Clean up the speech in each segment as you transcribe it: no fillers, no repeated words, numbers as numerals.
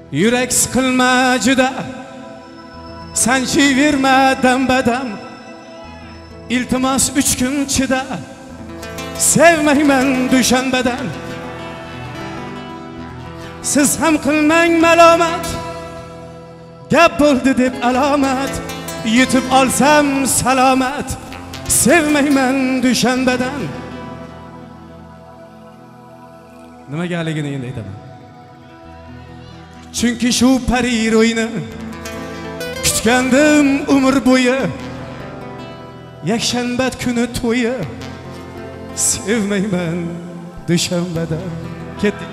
Yürek sıkılma juda, sanchiverma dam-badam. İltimos 3 kun chida, sevmayman dushanbadan. Siz ham qilmang malomat, gap bo'ldi deb alomat. Yetib olsam salomat, sevmayman dushanbadan. Nimagaligini endi aytaman. Chunki shu pari ro'yini kutgandim umr bo'yi. Yakshanba kuni to'yi, sevmayman dushanbadan. Ketdik.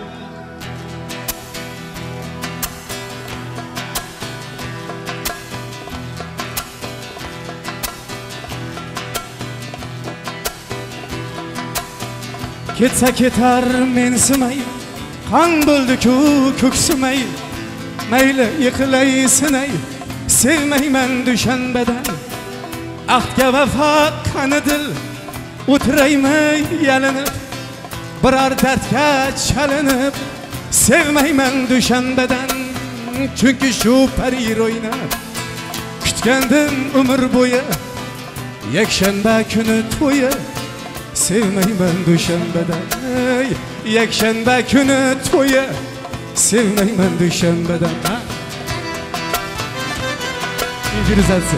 Ketsa ketar mensimay, qon bo'ldi-ku ko'ksimay. Mayli yiqilay sinay, sevmayman dushanbadan. Ahdga vafo qani dil, o'tiraymi yalinib, biror dardga chalinib, sevmayman dushanbadan. Chunki shu pari ro'yini kutgandim umr bo'yi. Yakshanba kuni to'yi, sevmayman dushanbadan. Yakshanba kuni to'yi, sevmayman dushanbadan. İmprovizatsiya.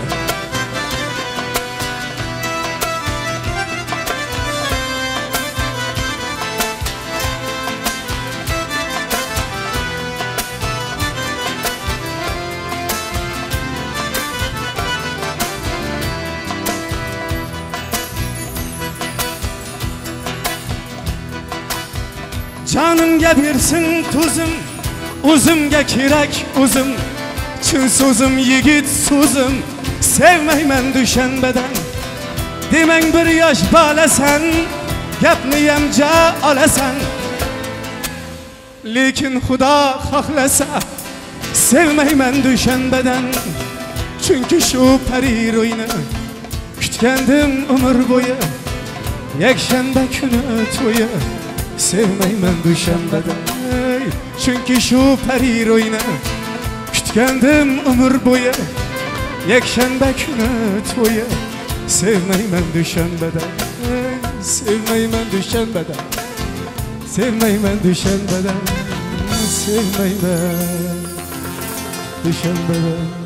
Canımga bersin tuzim, o'zimga kerak o'zim. Chin so'zim yigit so'zim, sevmayman dushanbadan. Demang bir yosh bolasan, gapni yamja olasan. Lekin Xudo xohlasa, sevmayman dushanbadan. Chunki shu pari ro'yini kutgandim umr bo'yi. Yakshanba kuni to'yi, sevmayman dushanbadan. Chunki shu pari ro'yini kutgandim umr bo'yi. Yakshanba kuni to'yi, sevmayman dushanbadan. Sevmayman dushanbadan. Sevmayman dushanbadan. Sevmayman dushanbadan.